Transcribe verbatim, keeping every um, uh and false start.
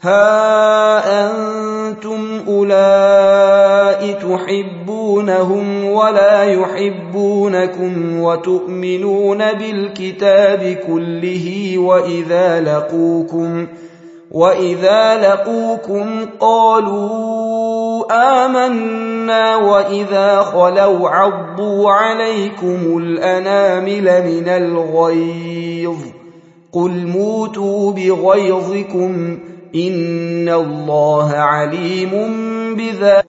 ها أنتم أولئك تحبونهم ولا يحبونكم وتؤمنون بالكتاب كله وإذا لقوكم وإذا لقوكم قالوا آمنا وإذا خلوا عضوا عليكم الأنامل من الغيظ قل موتوا بغيظكم إن الله عليم بذلك